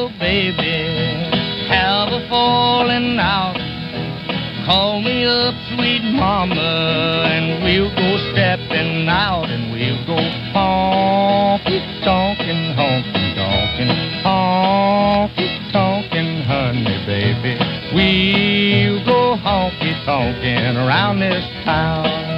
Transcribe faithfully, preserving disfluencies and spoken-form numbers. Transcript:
little baby have a falling out, call me up, sweet mama, and we'll go stepping out, and we'll go honky-tonkin', honky-tonkin', honky-tonkin', honey, baby. We'll go honky-tonkin' around this town.